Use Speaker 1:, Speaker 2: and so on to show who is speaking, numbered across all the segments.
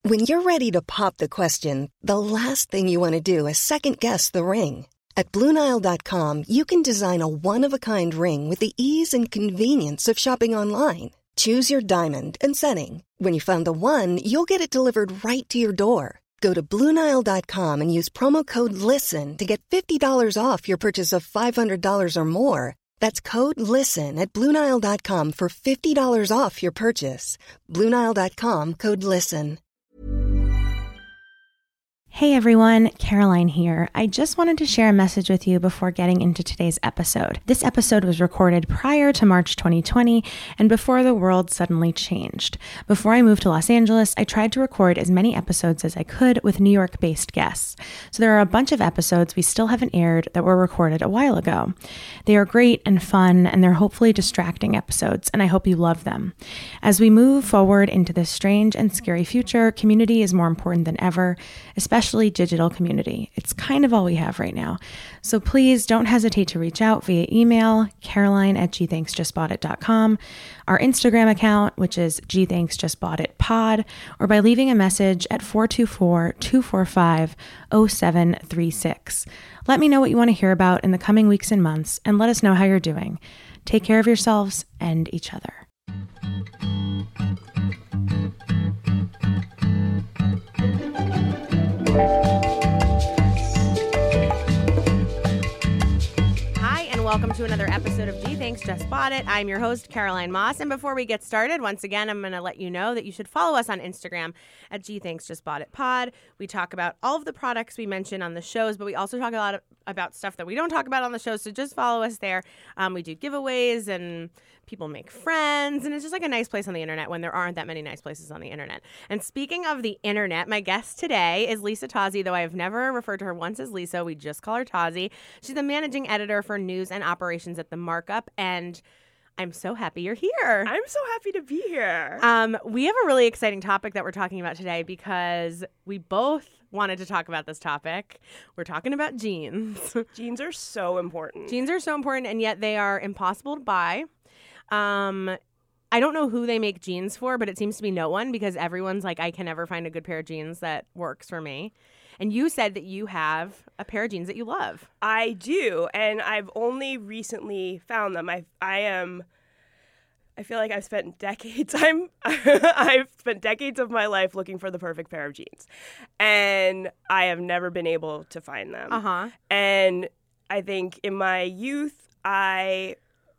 Speaker 1: When you're ready to pop the question, the last thing you want to do is second-guess the ring. At BlueNile.com, you can design a one-of-a-kind ring with the ease and convenience of shopping online. Choose your diamond and setting. When you find the one, you'll get it delivered right to your door. Go to BlueNile.com and use promo code LISTEN to get $50 off your purchase of $500 or more. That's code LISTEN at BlueNile.com for $50 off your purchase. BlueNile.com, code LISTEN.
Speaker 2: Hey everyone, Caroline here. I just wanted to share a message with you before getting into today's episode. This episode was recorded prior to March 2020 and before the world suddenly changed. Before I moved to Los Angeles, I tried to record as many episodes as I could with New York-based guests. So there are a bunch of episodes we still haven't aired that were recorded a while ago. They are great and fun, and they're hopefully distracting episodes, and I hope you love them. As we move forward into this strange and scary future, community is more important than ever, especially digital community. It's kind of all we have right now. So please don't hesitate to reach out via email, caroline@gthanksjustboughtit.com, our Instagram account, which is gthanksjustboughtitpod, or by leaving a message at 424-245-0736. Let me know what you want to hear about in the coming weeks and months, and let us know how you're doing. Take care of yourselves and each other. Hi, and welcome to another episode of Gee Thanks Just Bought It. I'm your host, Caroline Moss, and before we get started, once again, I'm going to let you know that you should follow us on Instagram at Gee Thanks Just Bought It Pod. We talk about all of the products we mention on the shows, but we also talk a lot about stuff that we don't talk about on the show, so just follow us there. We do giveaways, and people make friends, and it's just like a nice place on the internet when there aren't that many nice places on the internet. And speaking of the internet, my guest today is Lisa Tozzi, though I have never referred to her once as Lisa. We just call her Tozzi. She's the managing editor for news and operations at The Markup, and I'm so happy you're here.
Speaker 3: I'm so happy to be here.
Speaker 2: We have a really exciting topic that we're talking about today because we both wanted to talk about this topic. We're talking about jeans.
Speaker 3: Jeans are so important.
Speaker 2: Jeans are so important, and yet they are impossible to buy. I don't know who they make jeans for, but it seems to be no one because everyone's like, I can never find a good pair of jeans that works for me. And you said that you have a pair of jeans that you love.
Speaker 3: I do, and I've only recently found them. I feel like I've spent decades. I've spent decades of my life looking for the perfect pair of jeans, and I have never been able to find them. And I think in my youth, I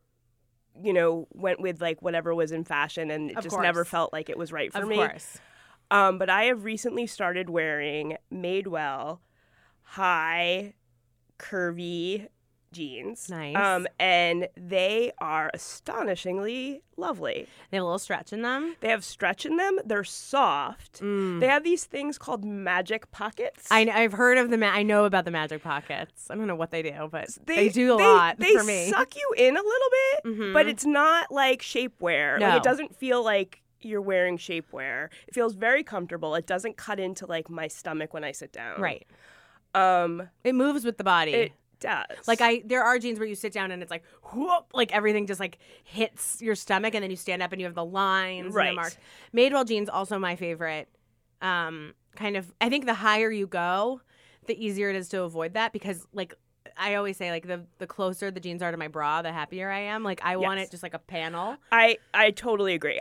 Speaker 3: went with like whatever was in fashion, and it just never felt like it was right for me. Of course. But I have recently started wearing Madewell high, curvy jeans.
Speaker 2: Nice.
Speaker 3: And they are astonishingly lovely.
Speaker 2: They have a little stretch in them.
Speaker 3: They have stretch in them. They're soft. They have these things called magic pockets.
Speaker 2: I've heard of I know about the magic pockets. I don't know what they do, but they do a lot for me.
Speaker 3: They suck you in a little bit, but it's not like shapewear.
Speaker 2: No.
Speaker 3: Like, it doesn't feel like you're wearing shapewear. It feels very comfortable. It doesn't cut into like my stomach when I sit down.
Speaker 2: Right. It moves with the body.
Speaker 3: It does.
Speaker 2: Like there are jeans where you sit down and it's like whoop, like everything just like hits your stomach, and then you stand up and you have the lines and the marks. Madewell jeans also my favorite. Kind of, I think the higher you go, the easier it is to avoid that because like I always say, like the closer the jeans are to my bra, the happier I am. Like I want it just like a panel.
Speaker 3: I totally agree.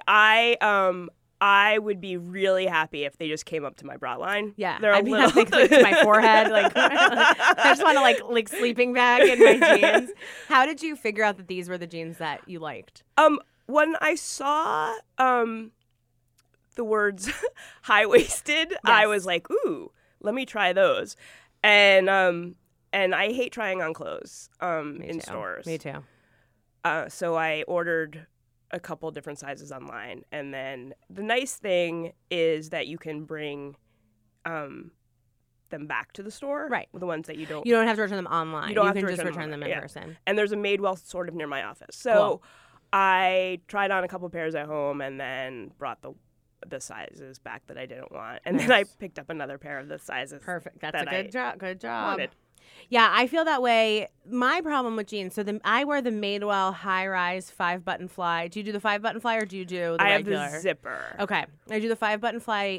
Speaker 3: I would be really happy if they just came up to my bra line.
Speaker 2: Yeah, I'd be happy to my forehead. Like I just want to like sleeping bag in my jeans. How did you figure out that these were the jeans that you liked?
Speaker 3: When I saw the words high-waisted, yes. I was like, ooh, let me try those. And I hate trying on clothes in stores.
Speaker 2: Me too.
Speaker 3: So I ordered a couple different sizes online, and then the nice thing is that you can bring them back to the store.
Speaker 2: Right.
Speaker 3: The ones that you don't
Speaker 2: have to return them online. You can just return them in person.
Speaker 3: And there's a Madewell sort of near my office. So I tried on a couple pairs at home and then brought the sizes back that I didn't want, and then I picked up another pair of the sizes.
Speaker 2: Perfect. That's a good job. Good job.
Speaker 3: Wanted.
Speaker 2: Yeah, I feel that way. My problem with jeans, I wear the Madewell high-rise 5-button fly. Do you do the 5-button fly or do you do the regular?
Speaker 3: I have the zipper.
Speaker 2: Okay. I do the 5-button fly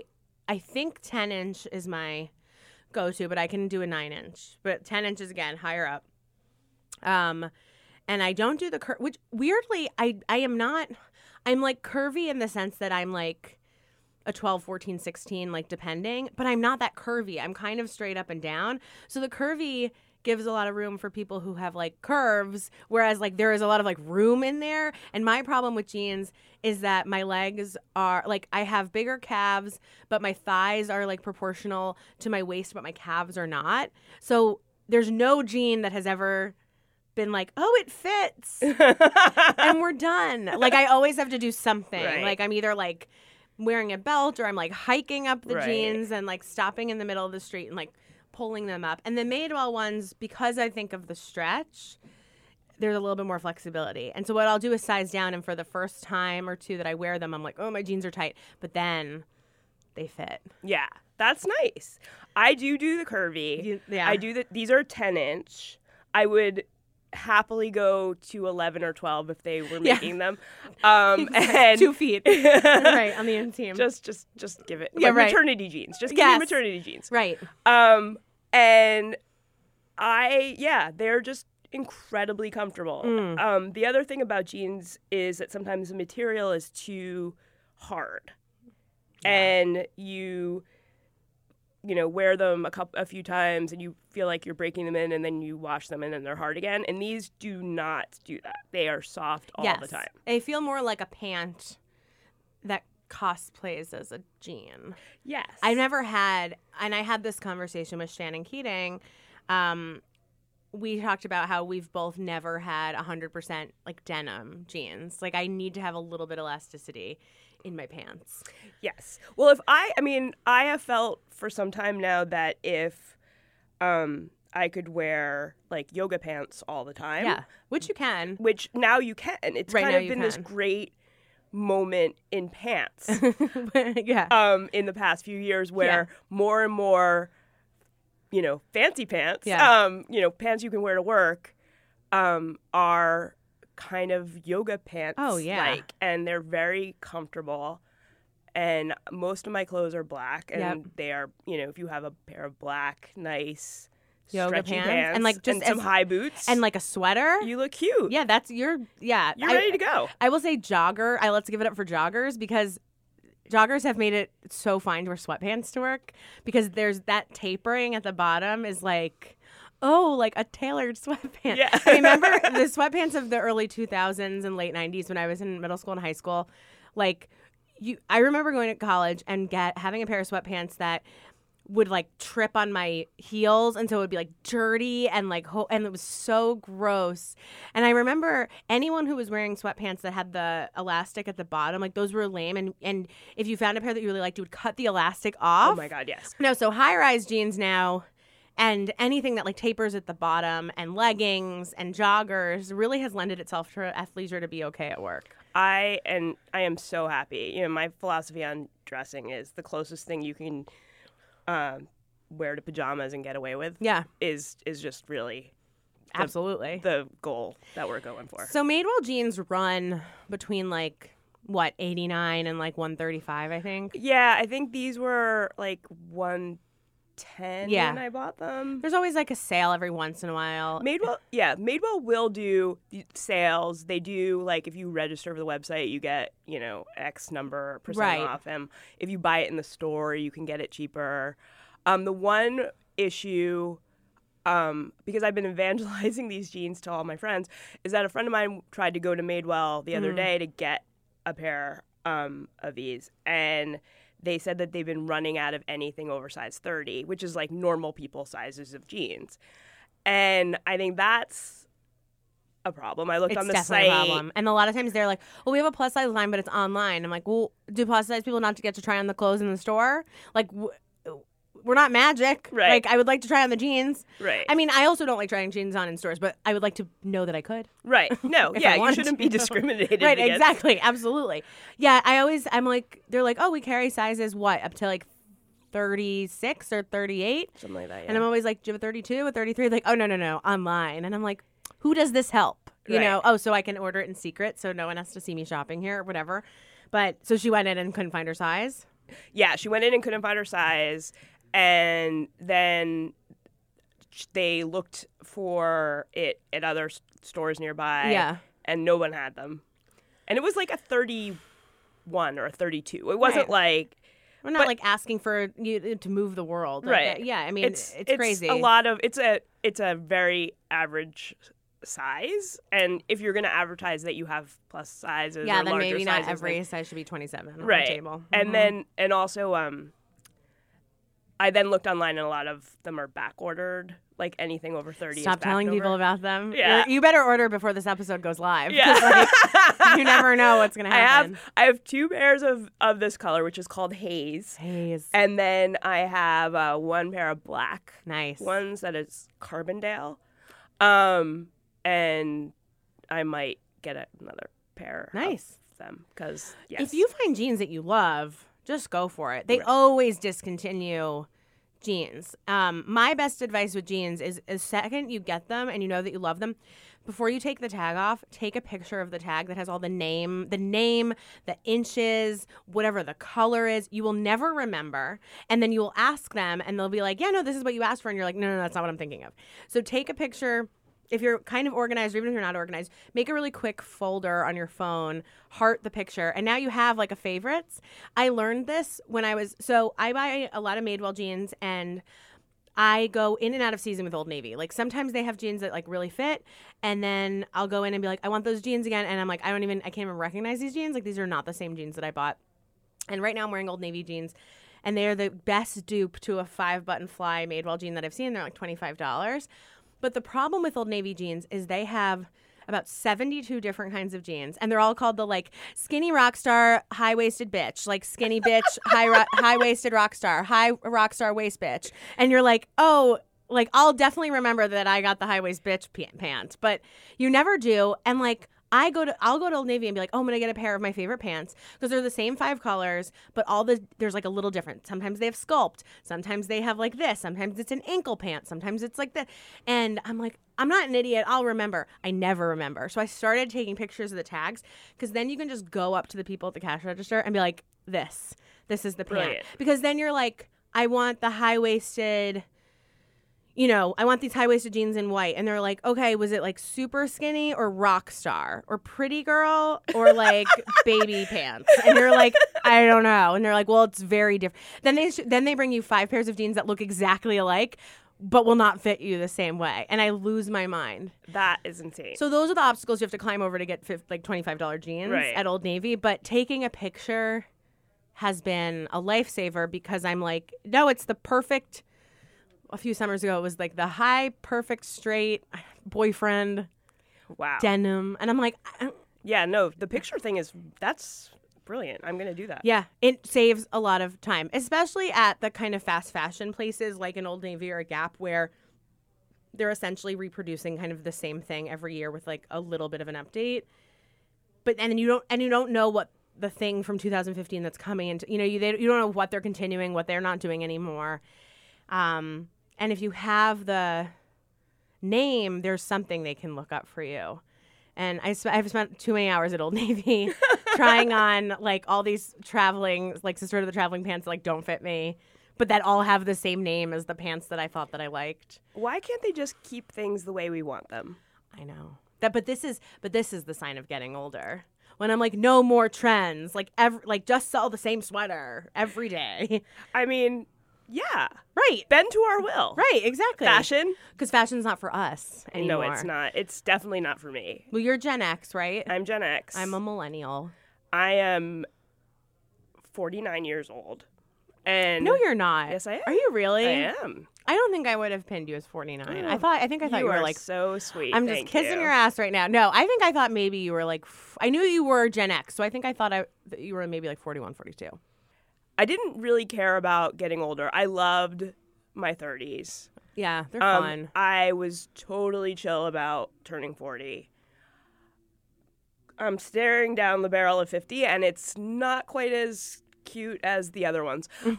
Speaker 4: I think 10-inch is my go-to, but I can do a 9-inch. But 10 inches, again, higher up. And I don't do the curve, which weirdly, I am not, I'm like curvy in the sense that I'm like a 12, 14, 16, like depending, but I'm not that curvy. I'm kind of straight up and down. So the curvy gives a lot of room for people who have like curves, whereas like there is a lot of like room in there. And my problem with jeans is that my legs are like, I have bigger calves, but my thighs are like proportional to my waist, but my calves are not. So there's no jean that has ever been like, oh, it fits and we're done. Like I always have to do something.
Speaker 3: Right.
Speaker 4: Like I'm either like wearing a belt or I'm like hiking up the
Speaker 3: Right.
Speaker 4: jeans and like stopping in the middle of the street and like pulling them up. And the Madewell ones, because I think of the stretch, there's a little bit more flexibility. And so what I'll do is size down, and for the first time or two that I wear them, I'm like, oh, my jeans are tight. But then they fit.
Speaker 3: Yeah, that's nice. I do the curvy.
Speaker 4: Yeah.
Speaker 3: I do the. These are 10-inch. I would happily go to 11 or 12 if they were making them. And
Speaker 4: 2 feet. Right, on the inseam.
Speaker 3: Just give it.
Speaker 4: Yeah,
Speaker 3: like
Speaker 4: right.
Speaker 3: Maternity jeans. Just give me maternity jeans.
Speaker 4: Right.
Speaker 3: And they're just incredibly comfortable. The other thing about jeans is that sometimes the material is too hard. Yeah. And you wear them a few times and you feel like you're breaking them in, and then you wash them and then they're hard again. And these do not do that. They are soft all the time.
Speaker 4: They feel more like a pant that cosplays as a jean.
Speaker 3: Yes.
Speaker 4: I've never had, and I had this conversation with Shannon Keating. We talked about how we've both never had 100% like denim jeans. Like I need to have a little bit of elasticity in my pants.
Speaker 3: Yes. Well, I have felt for some time now that if I could wear like yoga pants all the time.
Speaker 4: Yeah, which you can.
Speaker 3: Which now you can. It's
Speaker 4: right,
Speaker 3: kind of been this great moment in pants.
Speaker 4: Yeah.
Speaker 3: In the past few years where more and more, fancy pants, pants you can wear to work, are kind of yoga pants.
Speaker 4: Oh, yeah.
Speaker 3: And they're very comfortable. And most of my clothes are black, and they are, if you have a pair of black, nice
Speaker 4: yoga
Speaker 3: stretchy pants
Speaker 4: and like just
Speaker 3: some high boots
Speaker 4: and like a sweater,
Speaker 3: you look cute.
Speaker 4: Yeah, you're
Speaker 3: ready to go.
Speaker 4: I will say jogger. Let's give it up for joggers, because joggers have made it so fine to wear sweatpants to work, because there's that tapering at the bottom is like, oh, like a tailored sweatpants.
Speaker 3: Yeah.
Speaker 4: I remember the sweatpants of the early 2000s and late 90s when I was in middle school and high school. Like, I remember going to college and having a pair of sweatpants that would like trip on my heels, and so it would be like dirty and like and it was so gross. And I remember anyone who was wearing sweatpants that had the elastic at the bottom, like those were lame. And if you found a pair that you really liked, you would cut the elastic off.
Speaker 3: Oh my God, yes.
Speaker 4: No, so high-rise jeans now and anything that like tapers at the bottom and leggings and joggers really has lended itself to athleisure to be okay at work.
Speaker 3: I am so happy. My philosophy on dressing is the closest thing you can wear to pajamas and get away with.
Speaker 4: Yeah,
Speaker 3: is just really
Speaker 4: absolutely
Speaker 3: the goal that we're going for.
Speaker 4: So Madewell jeans run between like what, 89 and like 135, I think.
Speaker 3: Yeah, I think these were like 110 when I bought them.
Speaker 4: There's always like a sale every once in a while.
Speaker 3: Madewell will do sales. They do, like, if you register for the website, you get, X number percent off. And if you buy it in the store, you can get it cheaper. The one issue, because I've been evangelizing these jeans to all my friends, is that a friend of mine tried to go to Madewell the other day to get a pair of these, and they said that they've been running out of anything over size 30, which is like normal people sizes of jeans. And I think that's a problem. I looked on the site. It's
Speaker 4: definitely a problem. And a lot of times they're like, well, we have a plus size line, but it's online. I'm like, well, do plus size people not get to try on the clothes in the store? Like, we're not magic.
Speaker 3: Right.
Speaker 4: Like, I would like to try on the jeans.
Speaker 3: Right.
Speaker 4: I mean, I also don't like trying jeans on in stores, but I would like to know that I could.
Speaker 3: Right. No, you shouldn't be discriminated
Speaker 4: Right,
Speaker 3: against.
Speaker 4: Exactly. Absolutely. Yeah, I'm like, they're like, oh, we carry sizes, what, up to like 36 or 38?
Speaker 3: Something like that, yeah.
Speaker 4: And I'm always like, do you have a 32, a 33? Like, oh, no, online. And I'm like, who does this help? You know? Oh, so I can order it in secret so no one has to see me shopping here or whatever. But so she went in and couldn't find her size.
Speaker 3: Yeah, she went in and couldn't find her size, and then they looked for it at other stores nearby.
Speaker 4: Yeah.
Speaker 3: And no one had them. And it was like a 31 or a 32. It wasn't like...
Speaker 4: We're not like asking for you to move the world. Like,
Speaker 3: right.
Speaker 4: Yeah, I mean, it's crazy.
Speaker 3: It's a very average size. And if you're going to advertise that you have plus sizes or
Speaker 4: then
Speaker 3: larger
Speaker 4: maybe not
Speaker 3: sizes,
Speaker 4: every size should be 27 on
Speaker 3: right.
Speaker 4: the table.
Speaker 3: And also, I then looked online and a lot of them are back ordered. Like anything over 30
Speaker 4: Stop
Speaker 3: is backed
Speaker 4: telling
Speaker 3: over.
Speaker 4: people about them.
Speaker 3: Yeah.
Speaker 4: You better order before this episode goes live.
Speaker 3: Yeah.
Speaker 4: Like, you never know what's going to happen.
Speaker 3: I have 2 pairs of this color, which is called Haze.
Speaker 4: Haze.
Speaker 3: And then I have 1 pair of black.
Speaker 4: Nice.
Speaker 3: Ones that is Carbondale. And I might get another pair
Speaker 4: Nice.
Speaker 3: of them. Because, yes.
Speaker 4: If you find jeans that you love, just go for it. They always discontinue jeans. My best advice with jeans is the second you get them and you know that you love them, before you take the tag off, take a picture of the tag that has all the name, the inches, whatever the color is. You will never remember. And then you will ask them and they'll be like, yeah, no, this is what you asked for. And you're like, no, that's not what I'm thinking of. So take a picture. If you're kind of organized, or even if you're not organized, make a really quick folder on your phone, heart the picture, and now you have like a favorites. I learned this when I buy a lot of Madewell jeans, and I go in and out of season with Old Navy. Like sometimes they have jeans that like really fit, and then I'll go in and be like, I want those jeans again, and I'm like, I can't even recognize these jeans. Like these are not the same jeans that I bought. And right now I'm wearing Old Navy jeans, and they are the best dupe to a 5-button fly Madewell jean that I've seen. They're like $25. But the problem with Old Navy jeans is they have about 72 different kinds of jeans, and they're all called the like skinny rock star, high-waisted bitch, like skinny bitch, high-waisted rock star, high rock star waist bitch. And you're like, oh, like I'll definitely remember that I got the high-waist bitch pant, but you never do. And like I'll go to Old Navy and be like, oh, I'm going to get a pair of my favorite pants because they're the same 5 colors, but there's like a little different. Sometimes they have sculpt. Sometimes they have like this. Sometimes it's an ankle pant. Sometimes it's like that. And I'm like, I'm not an idiot. I'll remember. I never remember. So I started taking pictures of the tags because then you can just go up to the people at the cash register and be like, this is the pant.
Speaker 3: Brilliant.
Speaker 4: Because then you're like, I want the high-waisted... I want these high-waisted jeans in white. And they're like, okay, was it like super skinny or rock star or pretty girl or like baby pants? And you're like, I don't know. And they're like, well, it's very different. Then they bring you 5 pairs of jeans that look exactly alike, but will not fit you the same way. And I lose my mind.
Speaker 3: That is insane.
Speaker 4: So those are the obstacles you have to climb over to get like $25 jeans at Old Navy. But taking a picture has been a lifesaver because I'm like, no, it's the perfect... A few summers ago, it was like the high, perfect, straight boyfriend denim. And I'm like...
Speaker 3: Yeah, no, the picture thing that's brilliant. I'm going to do that.
Speaker 4: Yeah, it saves a lot of time, especially at the kind of fast fashion places like an Old Navy or a Gap where they're essentially reproducing kind of the same thing every year with like a little bit of an update. But and then you don't know what the thing from 2015 that's coming into, you don't know what they're continuing, what they're not doing anymore. And if you have the name, there's something they can look up for you. And I've spent too many hours at Old Navy trying on like all these traveling, like sort of the traveling pants that like don't fit me, but that all have the same name as the pants that I thought that I liked.
Speaker 3: Why can't they just keep things the way we want them?
Speaker 4: I know that, but this is the sign of getting older. When I'm like, no more trends, like just sell the same sweater every day.
Speaker 3: I mean, yeah,
Speaker 4: right.
Speaker 3: Bend to our will.
Speaker 4: Right, exactly.
Speaker 3: Fashion,
Speaker 4: because fashion's not for us anymore.
Speaker 3: No, it's not. It's definitely not for me.
Speaker 4: Well, you're Gen X, right?
Speaker 3: I'm Gen X.
Speaker 4: I'm a millennial.
Speaker 3: I am 49 years old. And
Speaker 4: no, you're not.
Speaker 3: Yes, I am.
Speaker 4: Are you really?
Speaker 3: I am.
Speaker 4: I don't think I would have pinned you as 49. I thought you were like
Speaker 3: so sweet.
Speaker 4: I'm just kissing your ass right now. No, I think I thought maybe you were like I knew you were Gen X, so I think I thought that you were maybe like 41, 42.
Speaker 3: I didn't really care about getting older. I loved my 30s.
Speaker 4: Yeah, they're fun.
Speaker 3: I was totally chill about turning 40. I'm staring down the barrel of 50, and it's not quite as cute as the other ones.
Speaker 4: But 50,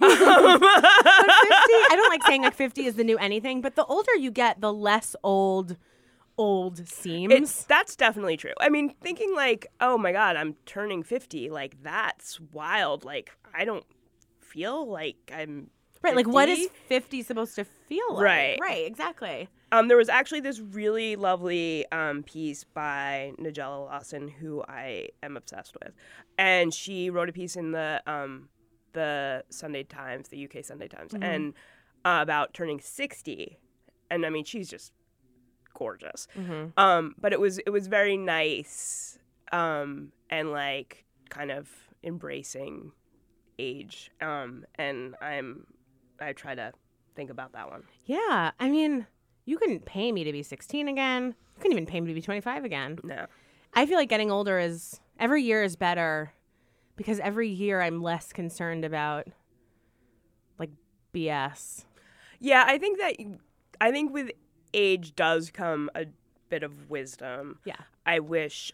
Speaker 4: I don't like saying like 50 is the new anything, but the older you get, the less old seems.
Speaker 3: That's definitely true. I mean, thinking like, oh my God, I'm turning 50, like that's wild. Like I don't feel like I'm
Speaker 4: Right,
Speaker 3: 50.
Speaker 4: like what is 50 supposed to feel like?
Speaker 3: Right.
Speaker 4: Right, exactly.
Speaker 3: There was actually this really lovely piece by Nigella Lawson, who I am obsessed with, and she wrote a piece in the Sunday Times, the UK Sunday Times, and about turning 60, and I mean she's just gorgeous. But it was very nice, and like kind of embracing age, and I try to think about that one.
Speaker 4: Yeah, I mean, you couldn't pay me to be 16 again. You couldn't even pay me to be 25 again.
Speaker 3: No.
Speaker 4: I feel like getting older is, every year is better because every year I'm less concerned about, like, BS.
Speaker 3: Yeah, I think with age does come a bit of wisdom.
Speaker 4: Yeah.
Speaker 3: I wish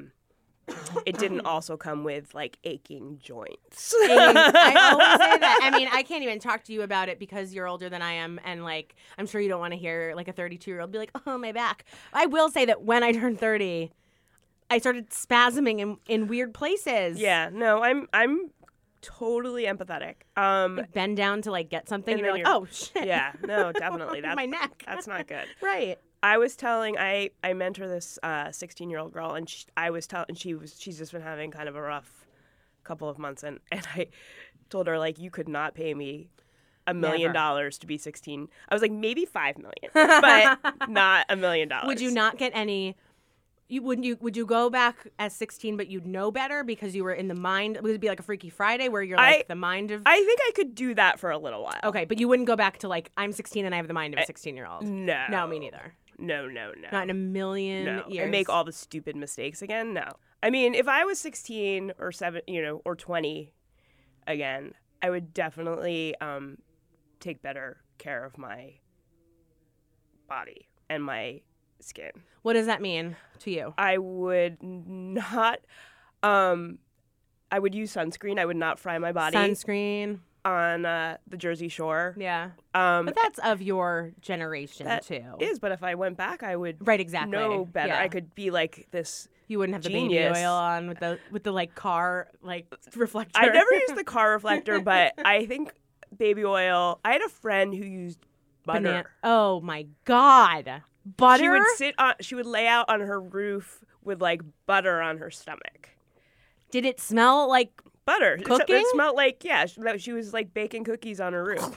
Speaker 3: it didn't also come with like aching joints.
Speaker 4: I always say that. I mean, I can't even talk to you about it because you're older than I am, and like I'm sure you don't want to hear like a 32-year-old be like, "Oh, my back." I will say that when I turned 30, I started spasming in weird places.
Speaker 3: Yeah, no, I'm totally empathetic.
Speaker 4: Like, bend down to like get something, and you're like, "Oh shit."
Speaker 3: Yeah, no, definitely. That's
Speaker 4: my neck.
Speaker 3: That's not good.
Speaker 4: Right.
Speaker 3: I was telling I mentor this 16-year-old girl, and she's just been having kind of a rough couple of months, and I told her like you could not pay me $1 million to be 16. I was like maybe $5 million, but not $1 million.
Speaker 4: Would you not get any? Would you go back as 16, but you'd know better because you were in the mind? Would it be like a Freaky Friday where you're like the mind of?
Speaker 3: I think I could do that for a little while.
Speaker 4: Okay, but you wouldn't go back to like I'm 16 and I have the mind of a 16-year-old.
Speaker 3: No,
Speaker 4: me neither.
Speaker 3: No.
Speaker 4: Not in a million years.
Speaker 3: And make all the stupid mistakes again. No. I mean, if I was 16 or 20 again, I would definitely take better care of my body and my skin.
Speaker 4: What does that mean to you?
Speaker 3: I would not. I would use sunscreen. I would not fry my body.
Speaker 4: Sunscreen
Speaker 3: on the Jersey Shore.
Speaker 4: Yeah. But that's of your generation too.
Speaker 3: Is, but if I went back, I would
Speaker 4: exactly
Speaker 3: know better.
Speaker 4: Yeah.
Speaker 3: I could be like this.
Speaker 4: You wouldn't have
Speaker 3: genius.
Speaker 4: the baby oil on with the like car like reflector.
Speaker 3: I never used the car reflector, but I think baby oil. I had a friend who used butter.
Speaker 4: Oh my God. Butter?
Speaker 3: She would lay out on her roof with like butter on her stomach.
Speaker 4: Did it smell like
Speaker 3: butter?
Speaker 4: Cooking?
Speaker 3: It smelled like, yeah, she was like baking cookies on her roof.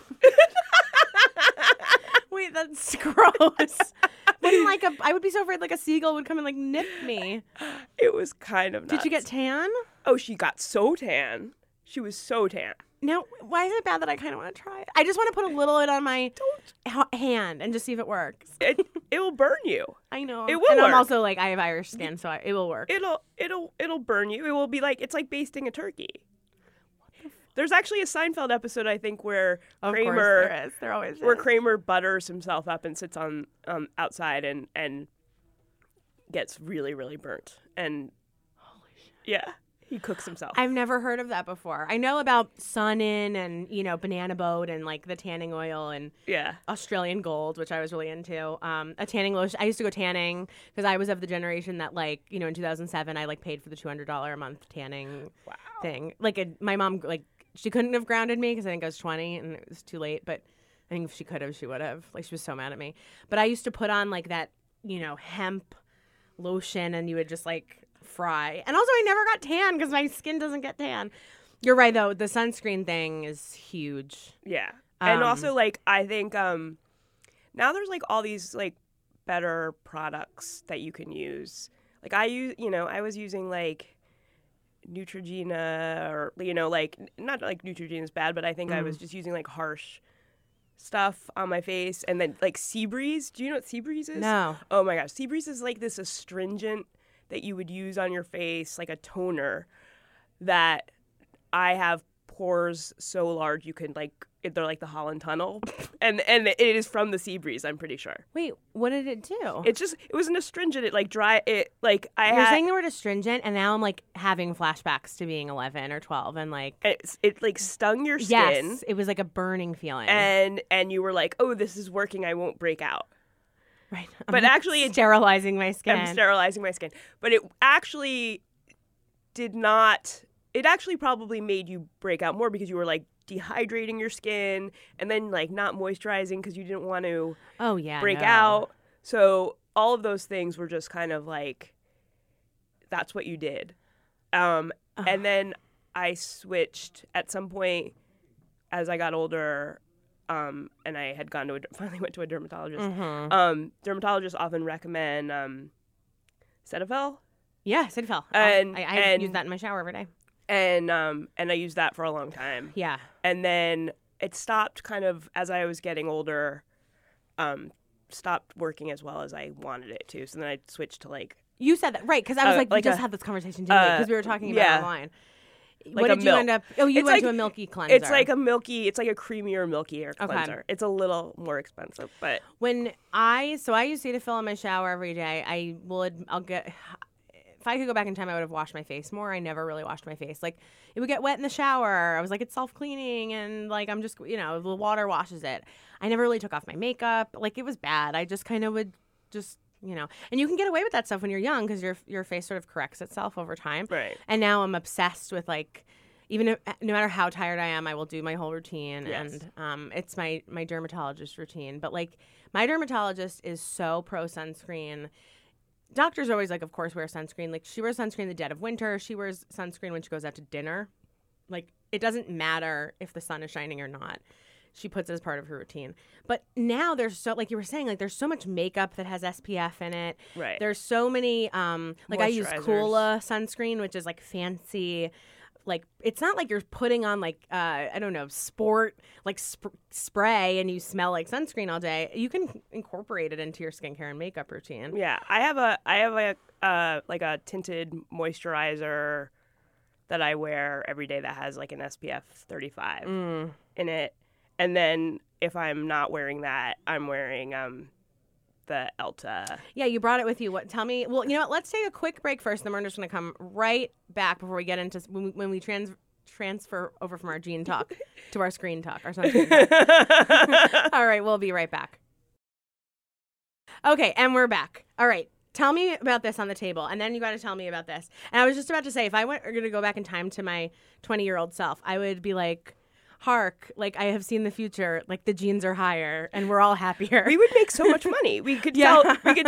Speaker 4: Wait, that's gross. I would be so afraid like a seagull would come and like nip me.
Speaker 3: It was kind of nuts.
Speaker 4: Did you get tan?
Speaker 3: Oh, she got so tan. She was so tan.
Speaker 4: Now, why is it bad that I kind of want to try it? I just want to put a little of it on my hand and just see if it works.
Speaker 3: It will burn you.
Speaker 4: I know.
Speaker 3: It will
Speaker 4: and
Speaker 3: work.
Speaker 4: I'm also like, I have Irish skin, so it will work.
Speaker 3: It'll burn you. It will be like, it's like basting a turkey. There's actually a Seinfeld episode, I think, where Kramer,
Speaker 4: there is. There always is.
Speaker 3: where Kramer butters himself up and sits on outside and gets really, really burnt. And
Speaker 4: holy shit.
Speaker 3: Yeah. He cooks himself.
Speaker 4: I've never heard of that before. I know about Sun-In and, Banana Boat and, like, the tanning oil and Australian Gold, which I was really into. A tanning lotion. I used to go tanning because I was of the generation that, like, in 2007, I, like, paid for the $200 a month tanning thing. Like, my mom, like, she couldn't have grounded me because I think I was 20 and it was too late. But I think if she could have, she would have. Like, she was so mad at me. But I used to put on, like, that, hemp lotion and you would just, like, fry. And also I never got tan because my skin doesn't get tan. You're right though, the sunscreen thing is huge.
Speaker 3: Yeah. And also like I think now there's like all these like better products that you can use. Like I was using like Neutrogena or like not like Neutrogena is bad, but I think I was just using like harsh stuff on my face. And then like Seabreeze. Do you know what Seabreeze is?
Speaker 4: No.
Speaker 3: Oh my gosh. Seabreeze is like this astringent that you would use on your face, like a toner, that I have pores so large you can they're like the Holland Tunnel, and it is from the Seabreeze, I'm pretty sure.
Speaker 4: Wait, what did it do?
Speaker 3: It was an astringent. It like dry it like
Speaker 4: You're saying the word astringent, and now I'm like having flashbacks to being 11 or 12, and like
Speaker 3: it like stung your skin.
Speaker 4: Yes, it was like a burning feeling,
Speaker 3: and you were like, oh, this is working. I won't break out.
Speaker 4: Right.
Speaker 3: But actually
Speaker 4: sterilizing my skin.
Speaker 3: I'm sterilizing my skin. But it actually did not. It actually probably made you break out more because you were like dehydrating your skin and then like not moisturizing because you didn't want to break
Speaker 4: no.
Speaker 3: out. So all of those things were just kind of like, that's what you did. And then I switched at some point as I got older, and I had finally went to a dermatologist. Dermatologists often recommend Cetaphil.
Speaker 4: Yeah, Cetaphil.
Speaker 3: And
Speaker 4: I use that in my shower every day.
Speaker 3: And I used that for a long time.
Speaker 4: Yeah.
Speaker 3: And then it stopped kind of as I was getting older, stopped working as well as I wanted it to. So then I switched to like...
Speaker 4: You said that, right, because I was like, we just had this conversation, didn't we? Because we were talking about it online. What did you end up... Oh, you went to a milky cleanser.
Speaker 3: It's like a creamier, milkier cleanser. Okay. It's a little more expensive, but...
Speaker 4: So I use Cetaphil in my shower every day. I'll get... If I could go back in time, I would have washed my face more. I never really washed my face. Like, it would get wet in the shower. I was like, it's self-cleaning, and like, I'm just, the water washes it. I never really took off my makeup. Like, it was bad. I just kind of would just... and you can get away with that stuff when you're young because your face sort of corrects itself over time.
Speaker 3: Right.
Speaker 4: And now I'm obsessed with like, even if, no matter how tired I am, I will do my whole routine.
Speaker 3: Yes.
Speaker 4: And it's my dermatologist routine. But like, my dermatologist is so pro sunscreen. Doctors are always like, of course, wear sunscreen. Like, she wears sunscreen in the dead of winter. She wears sunscreen when she goes out to dinner. Like, it doesn't matter if the sun is shining or not. She puts it as part of her routine. But now there's so, like you were saying, like there's so much makeup that has SPF in it.
Speaker 3: Right.
Speaker 4: There's so many, like I use Coola sunscreen, which is like fancy. Like, it's not like you're putting on like, I don't know, sport, like spray and you smell like sunscreen all day. You can incorporate it into your skincare and makeup routine.
Speaker 3: Yeah. I have a tinted moisturizer that I wear every day that has like an SPF 35 in it. And then if I'm not wearing that, I'm wearing the Elta.
Speaker 4: Yeah, you brought it with you. Tell me. Well, you know what? Let's take a quick break first. Then we're just going to come right back before we get into when we transfer over from our Gene talk to our screen talk, our sunscreen talk. All right, we'll be right back. Okay, and we're back. All right. Tell me about this on the table, and then you got to tell me about this. And I was just about to say, if I were going to go back in time to my 20-year-old self, I would be like, hark, like I have seen the future, like the genes are higher and we're all happier.
Speaker 3: We would make so much money. We could sell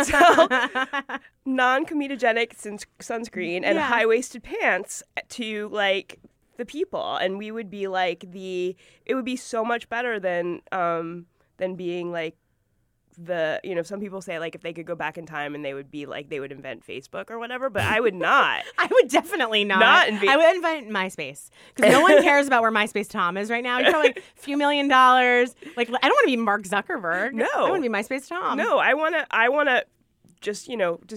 Speaker 3: non-comedogenic sunscreen and high-waisted pants to like the people, and we would be like it would be so much better than being like some people say like if they could go back in time and they would be like they would invent Facebook or whatever, but I would not.
Speaker 4: I would definitely not. I would invent MySpace because no one cares about where MySpace Tom is right now. He's probably like a few $1 million. Like, I don't want to be Mark Zuckerberg.
Speaker 3: No,
Speaker 4: I want to be MySpace Tom.
Speaker 3: No, I want to just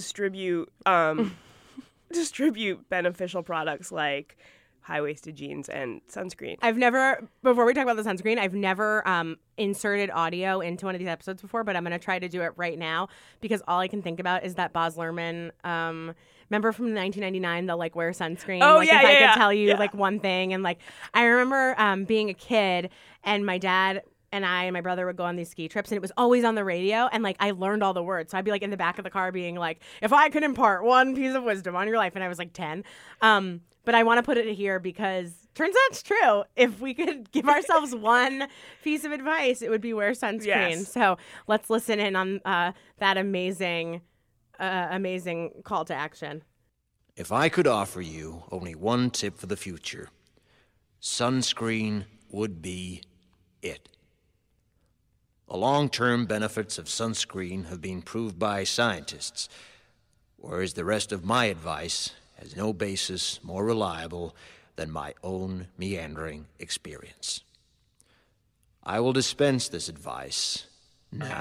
Speaker 3: distribute beneficial products like high-waisted jeans and sunscreen.
Speaker 4: Before we talk about the sunscreen, I've never inserted audio into one of these episodes before, but I'm going to try to do it right now because all I can think about is that Baz Luhrmann, remember from 1999, they'll like wear sunscreen.
Speaker 3: Oh,
Speaker 4: like,
Speaker 3: yeah,
Speaker 4: if I could tell you like one thing. And like, I remember being a kid and my dad and I and my brother would go on these ski trips and it was always on the radio and like I learned all the words. So I'd be like in the back of the car being like, if I could impart one piece of wisdom on your life, and I was like 10. But I want to put it here because turns out it's true. If we could give ourselves one piece of advice, it would be wear sunscreen.
Speaker 3: Yes.
Speaker 4: So let's listen in on that amazing call to action.
Speaker 5: If I could offer you only one tip for the future, sunscreen would be it. The long-term benefits of sunscreen have been proved by scientists, whereas the rest of my advice has no basis more reliable than my own meandering experience. I will dispense this advice now.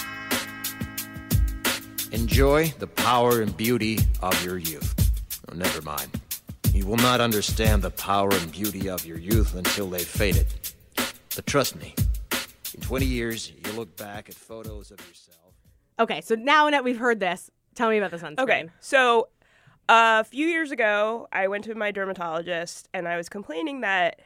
Speaker 5: Enjoy the power and beauty of your youth. Oh, never mind. You will not understand the power and beauty of your youth until they've faded. But trust me, in 20 years, you'll look back at photos of yourself.
Speaker 4: Okay, so now that we've heard this, tell me about the sunscreen.
Speaker 3: Okay, so a few years ago, I went to my dermatologist and I was complaining that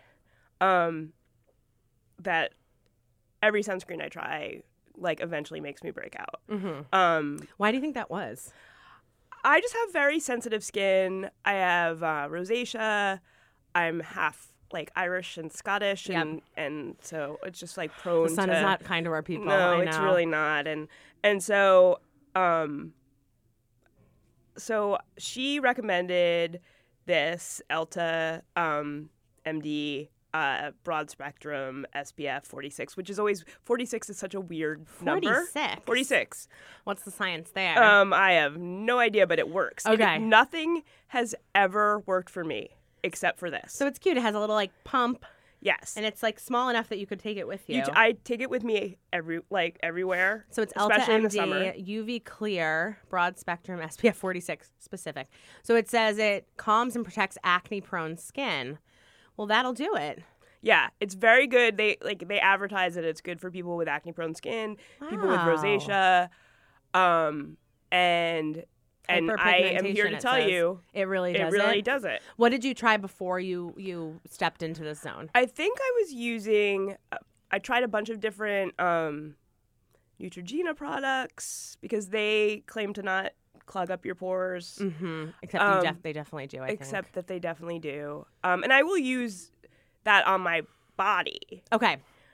Speaker 3: that every sunscreen I try, like, eventually makes me break out.
Speaker 4: Mm-hmm. Why do you think that was?
Speaker 3: I just have very sensitive skin. I have rosacea. I'm half like Irish and Scottish, and so it's just like prone.
Speaker 4: The sun
Speaker 3: to,
Speaker 4: is not kind to our people.
Speaker 3: No,
Speaker 4: I
Speaker 3: it's
Speaker 4: know.
Speaker 3: really not, and so so she recommended this Elta MD broad spectrum SPF 46, which is always 46 is such a weird number. 46.
Speaker 4: What's the science there?
Speaker 3: I have no idea, but it works.
Speaker 4: Okay.
Speaker 3: Nothing has ever worked for me except for this.
Speaker 4: So it's cute. It has a little like pump,
Speaker 3: yes,
Speaker 4: and it's like small enough that you could take it with you.
Speaker 3: I take it with me everywhere.
Speaker 4: So it's
Speaker 3: especially
Speaker 4: Elta
Speaker 3: in the
Speaker 4: MD
Speaker 3: summer.
Speaker 4: UV Clear Broad Spectrum SPF 46 specific. So it says it calms and protects acne-prone skin. Well, that'll do it.
Speaker 3: Yeah, it's very good. They advertise that it's good for people with acne-prone skin, people with
Speaker 4: Wow.
Speaker 3: rosacea, and I am here to
Speaker 4: Hyperpigmentation,
Speaker 3: tell
Speaker 4: it says.
Speaker 3: you,
Speaker 4: It really
Speaker 3: it
Speaker 4: does
Speaker 3: really
Speaker 4: it.
Speaker 3: does it.
Speaker 4: What did you try before you stepped into this zone?
Speaker 3: I think I was using. I tried a bunch of different Neutrogena products because they claim to not clog up your pores.
Speaker 4: Mm-hmm. Except they definitely do.
Speaker 3: Except that they definitely do. And I will use that on my body.
Speaker 4: Okay.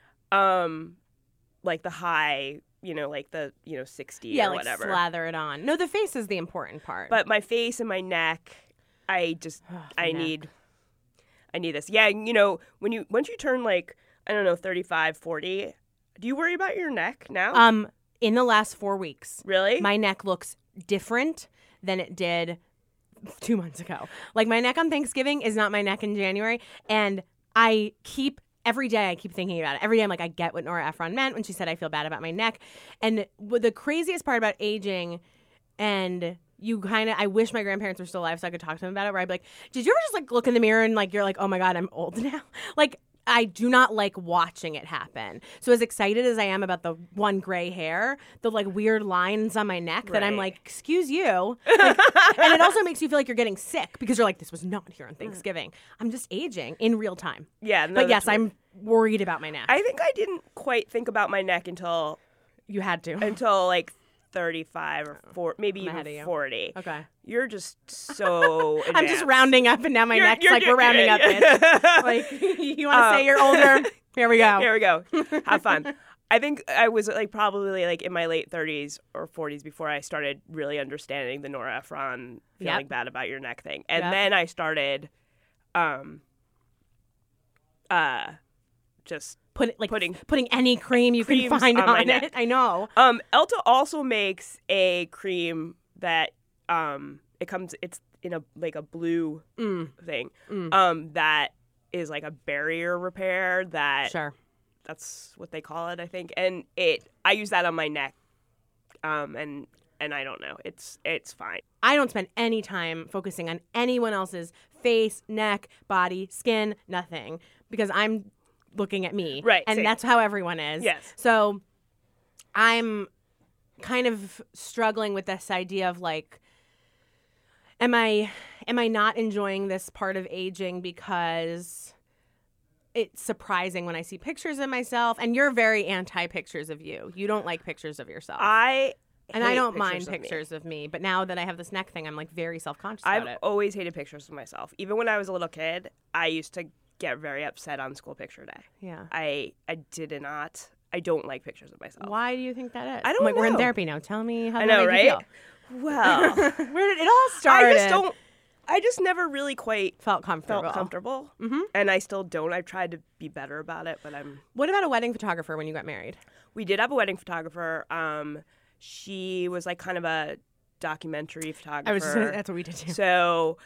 Speaker 3: Like the high, like the 60
Speaker 4: Yeah,
Speaker 3: or
Speaker 4: like
Speaker 3: whatever.
Speaker 4: slather it on. No, the face is the important part.
Speaker 3: But my face and my neck, I need this. Yeah, once you turn like, I don't know, 35, 40, do you worry about your neck now?
Speaker 4: In the last 4 weeks,
Speaker 3: Really?
Speaker 4: my neck looks different than it did 2 months ago. Like my neck on Thanksgiving is not my neck in January, and every day I keep thinking about it. Every day I'm like, I get what Nora Ephron meant when she said I feel bad about my neck. And the craziest part about aging, and I wish my grandparents were still alive so I could talk to them about it, where I'd be like, did you ever just like look in the mirror and like you're like, oh my God, I'm old now? Like I do not like watching it happen. So as excited as I am about the one gray hair, the like weird lines on my neck that I'm
Speaker 3: Right.
Speaker 4: like, excuse you. Like, and it also makes you feel like you're getting sick because you're like, this was not here on Thanksgiving. I'm just aging in real time.
Speaker 3: Yeah. No,
Speaker 4: But yes,
Speaker 3: that's weird.
Speaker 4: I'm worried about my neck.
Speaker 3: I think I didn't quite think about my neck until
Speaker 4: You had to.
Speaker 3: like 35 or 40, maybe
Speaker 4: I'm ahead of
Speaker 3: even
Speaker 4: you.
Speaker 3: 40.
Speaker 4: Okay.
Speaker 3: You're just so
Speaker 4: I'm just
Speaker 3: advanced.
Speaker 4: rounding up, and now my neck's like,
Speaker 3: you're-
Speaker 4: we're rounding up, bitch. Like, you want to say you're older? Here we go.
Speaker 3: Here we go. Have fun. I think I was like probably like in my late 30s or 40s before I started really understanding the Nora Ephron feeling
Speaker 4: Yep.
Speaker 3: bad about your neck thing. And
Speaker 4: Yep.
Speaker 3: then I started just
Speaker 4: Putting any cream you can
Speaker 3: creams
Speaker 4: find
Speaker 3: on my
Speaker 4: on
Speaker 3: neck.
Speaker 4: it. I know.
Speaker 3: Elta also makes a cream that it's in a like a blue thing that is like a barrier repair that
Speaker 4: Sure.
Speaker 3: that's what they call it, I think. And I use that on my neck. And I don't know. It's fine.
Speaker 4: I don't spend any time focusing on anyone else's face, neck, body, skin, nothing, because I'm looking at me.
Speaker 3: Right,
Speaker 4: And
Speaker 3: same.
Speaker 4: that's how everyone is.
Speaker 3: Yes.
Speaker 4: So I'm kind of struggling with this idea of like, am I not enjoying this part of aging because it's surprising when I see pictures of myself, and you're very anti pictures of you. You don't like pictures of yourself.
Speaker 3: I
Speaker 4: I don't mind
Speaker 3: of me.
Speaker 4: pictures of me, but now that I have this neck thing, I'm like very self-conscious about
Speaker 3: I've
Speaker 4: it.
Speaker 3: always hated pictures of myself. Even when I was a little kid, I used to get very upset on school picture day.
Speaker 4: Yeah.
Speaker 3: I don't like pictures of myself.
Speaker 4: Why do you think that is?
Speaker 3: I don't
Speaker 4: like, We're in
Speaker 3: know.
Speaker 4: therapy now. Tell me how
Speaker 3: I
Speaker 4: that
Speaker 3: know,
Speaker 4: made you
Speaker 3: right?
Speaker 4: feel.
Speaker 3: Well,
Speaker 4: Where did it all start?
Speaker 3: I just never really quite
Speaker 4: felt comfortable.
Speaker 3: felt comfortable.
Speaker 4: Mhm.
Speaker 3: And I still don't. I've tried to be better about it, but
Speaker 4: What about a wedding photographer when you got married?
Speaker 3: we did have a wedding photographer. She was like kind of a documentary photographer.
Speaker 4: That's what we did too.
Speaker 3: So,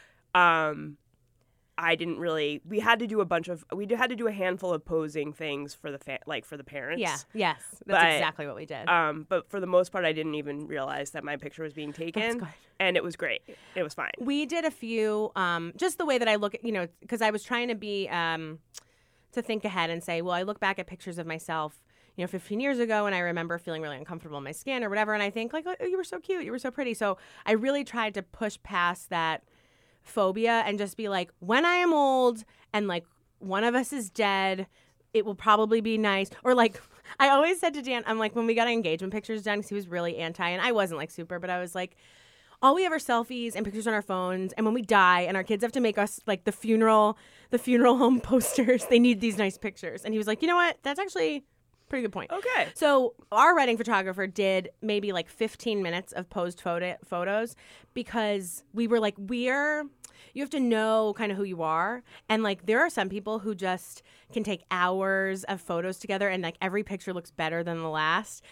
Speaker 3: I didn't really. We had to do a handful of posing things for the for the parents.
Speaker 4: Yeah. Yes. That's
Speaker 3: But,
Speaker 4: exactly what we did.
Speaker 3: But for the most part, I didn't even realize that my picture was being taken,
Speaker 4: good.
Speaker 3: and it was great. It was fine.
Speaker 4: We did a few, just the way that I look at, because I was trying to be, to think ahead and say, well, I look back at pictures of myself, 15 years ago, and I remember feeling really uncomfortable in my skin or whatever. And I think like, oh, you were so cute. You were so pretty. So I really tried to push past that phobia and just be like, when I am old and like one of us is dead, it will probably be nice. Or like, I always said to Dan, I'm like, when we got our engagement pictures done, because he was really anti, and I wasn't like super, but I was like, all we have are selfies and pictures on our phones. And when we die and our kids have to make us like the funeral home posters, they need these nice pictures. And he was like, you know what? That's actually pretty good point.
Speaker 3: Okay.
Speaker 4: So our wedding photographer did maybe like 15 minutes of posed photos because we were like, you have to know kind of who you are. And like, there are some people who just can take hours of photos together and like every picture looks better than the last.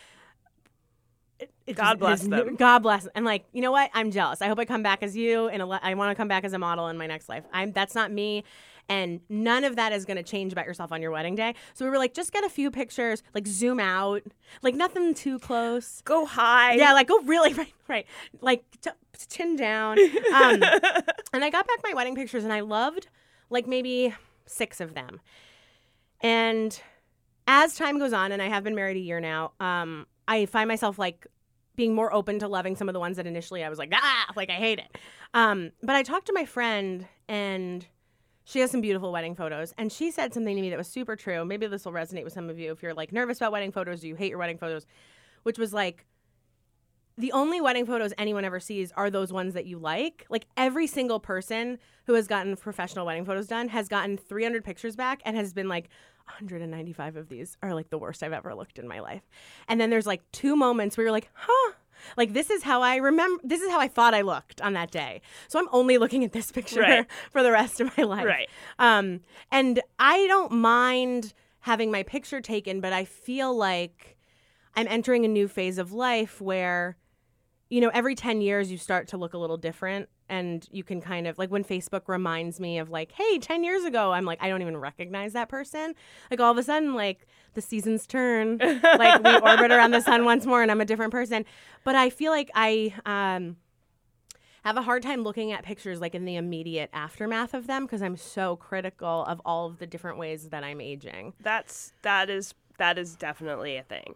Speaker 3: God bless them.
Speaker 4: God bless them. And like, you know what? I'm jealous. I hope I come back as you, and I want to come back as a model in my next life. That's not me. And none of that is going to change about yourself on your wedding day. So we were like, just get a few pictures, like zoom out, like nothing too close.
Speaker 3: Go high.
Speaker 4: Yeah, like go really, right. Like chin down. And I got back my wedding pictures and I loved like maybe 6 of them. And as time goes on, and I have been married a year now, I find myself like being more open to loving some of the ones that initially I was like, like I hate it. But I talked to my friend and she has some beautiful wedding photos. And she said something to me that was super true. Maybe this will resonate with some of you if you're like nervous about wedding photos or you hate your wedding photos, which was like, the only wedding photos anyone ever sees are those ones that you like. Like every single person who has gotten professional wedding photos done has gotten 300 pictures back and has been like, 195 of these are like the worst I've ever looked in my life. And then there's like 2 moments where you're like, like this is how I thought I looked on that day. So I'm only looking at this picture for the rest of my life.
Speaker 3: Right.
Speaker 4: And I don't mind having my picture taken, but I feel like I'm entering a new phase of life where, you know, every 10 years you start to look a little different. And you can kind of, like when Facebook reminds me of like, hey, 10 years ago, I'm like, I don't even recognize that person. Like all of a sudden, like the seasons turn, like we orbit around the sun once more and I'm a different person. But I feel like I have a hard time looking at pictures like in the immediate aftermath of them because I'm so critical of all of the different ways that I'm aging.
Speaker 3: That is definitely a thing.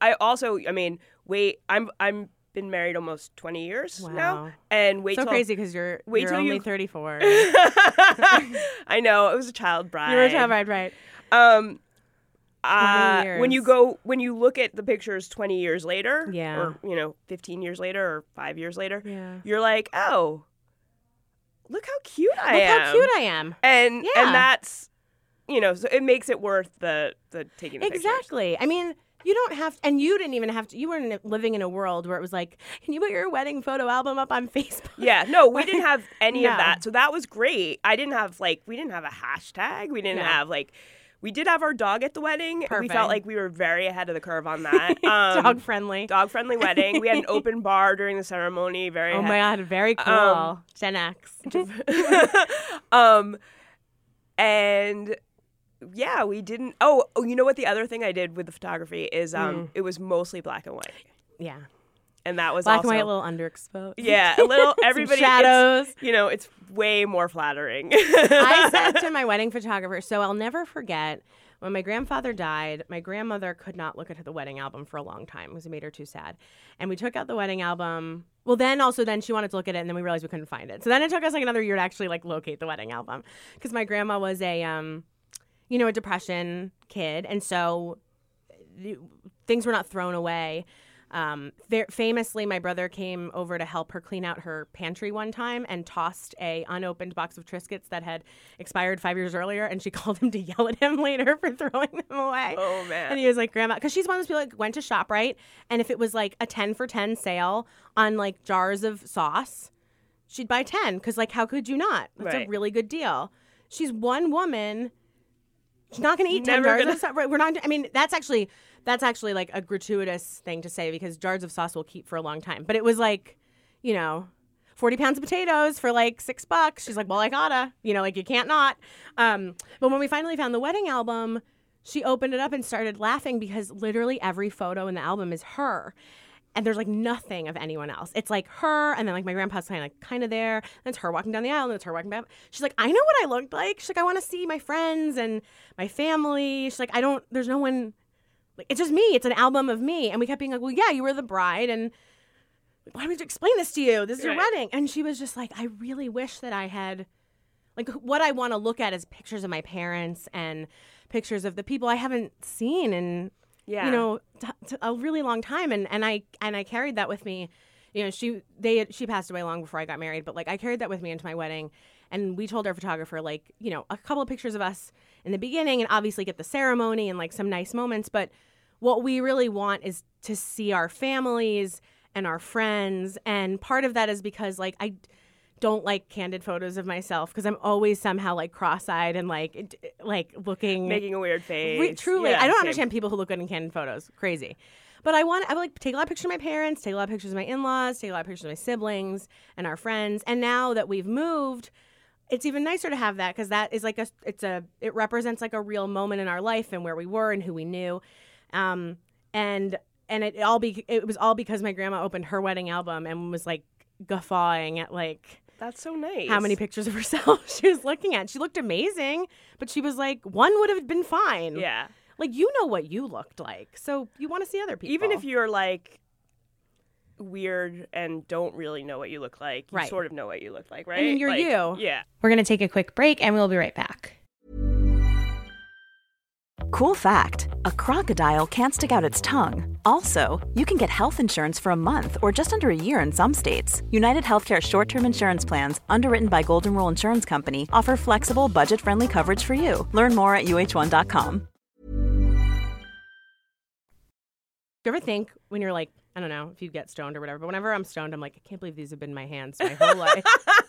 Speaker 3: I'm been married almost 20 years now, and
Speaker 4: so crazy because you're only 34.
Speaker 3: I know, it was a child bride.
Speaker 4: You were a child bride, right?
Speaker 3: When you look at the pictures 20 years later, or 15 years later, or 5 years later, you're like, oh, look how cute I am, and that's so it makes it worth the taking the pictures.
Speaker 4: Exactly. I mean. You don't have, and you didn't even have to, you weren't living in a world where it was like, can you put your wedding photo album up on Facebook?
Speaker 3: Yeah, no, we didn't have any of that. So that was great. We didn't have a hashtag. We didn't have we did have our dog at the wedding.
Speaker 4: Perfect.
Speaker 3: We felt like we were very ahead of the curve on that.
Speaker 4: Dog-friendly.
Speaker 3: Dog-friendly wedding. We had an open bar during the ceremony. My
Speaker 4: God, very cool. Gen X.
Speaker 3: And... yeah, we didn't. Oh, you know what? The other thing I did with the photography is it was mostly black and white.
Speaker 4: Yeah.
Speaker 3: And that was
Speaker 4: black
Speaker 3: also,
Speaker 4: and white, a little underexposed.
Speaker 3: Yeah, a little. Everybody
Speaker 4: shadows.
Speaker 3: It's way more flattering.
Speaker 4: I said to my wedding photographer, so I'll never forget when my grandfather died. My grandmother could not look at the wedding album for a long time because it made her too sad. And we took out the wedding album. Well, then she wanted to look at it, and then we realized we couldn't find it. So then it took us like another year to actually like locate the wedding album because my grandma was a depression kid. And so things were not thrown away. Famously, my brother came over to help her clean out her pantry one time and tossed a unopened box of Triscuits that had expired 5 years earlier. And she called him to yell at him later for throwing them away.
Speaker 3: Oh, man.
Speaker 4: And he was like, Grandma, because she's one of those people like went to ShopRite. And if it was like a 10 for 10 sale on like jars of sauce, she'd buy 10 because like, how could you not? That's a really good deal. She's one woman. She's not going to eat 10 jars of sauce. We're not. I mean, that's actually like a gratuitous thing to say because jars of sauce will keep for a long time. But it was like, 40 pounds of potatoes for like $6. She's like, well, I gotta, like you can't not. But when we finally found the wedding album, she opened it up and started laughing because literally every photo in the album is her. And there's like nothing of anyone else. It's like her, and then like my grandpa's kind of there, and it's her walking down the aisle, and it's her walking back. She's like, I know what I looked like. She's like, I want to see my friends and my family. She's like, there's no one, like, it's just me. It's an album of me. And we kept being like, well, yeah, you were the bride, and why do we have to explain this to you? This is your wedding. And she was just like, I really wish that I had, like, what I want to look at is pictures of my parents and pictures of the people I haven't seen in a really long time. And I carried that with me You know, she passed away long before I got married, but like I carried that with me into my wedding, and we told our photographer, like, you know, a couple of pictures of us in the beginning and obviously get the ceremony and like some nice moments, but what we really want is to see our families and our friends, and part of that is because like I don't like candid photos of myself because I'm always somehow like cross-eyed and like looking,
Speaker 3: making a weird face.
Speaker 4: Truly,
Speaker 3: Yeah,
Speaker 4: I don't
Speaker 3: same.
Speaker 4: understand people who look good in candid photos. Crazy. But I would like take a lot of pictures of my parents, take a lot of pictures of my in-laws, take a lot of pictures of my siblings and our friends. And now that we've moved, it's even nicer to have that because that is like it represents like a real moment in our life and where we were and who we knew. And it was all because my grandma opened her wedding album and was like guffawing at like,
Speaker 3: that's so nice.
Speaker 4: how many pictures of herself she was looking at. She looked amazing, but she was like, one would have been fine.
Speaker 3: Yeah.
Speaker 4: Like, you know what you looked like, so you want to see other people.
Speaker 3: Even if you're like weird and don't really know what you look like, you
Speaker 4: Right.
Speaker 3: sort of know what you look like, right?
Speaker 4: I mean, you're
Speaker 3: Like,
Speaker 4: you.
Speaker 3: Yeah.
Speaker 2: We're going to take a quick break and we'll be right back.
Speaker 6: Cool fact, a crocodile can't stick out its tongue. Also, you can get health insurance for a month or just under a year in some states. United Healthcare short-term insurance plans, underwritten by Golden Rule Insurance Company, offer flexible, budget-friendly coverage for you. Learn more at uh1.com.
Speaker 4: Do you ever think when you're like, I don't know if you get stoned or whatever, but whenever I'm stoned, I'm like, I can't believe these have been my hands my whole life.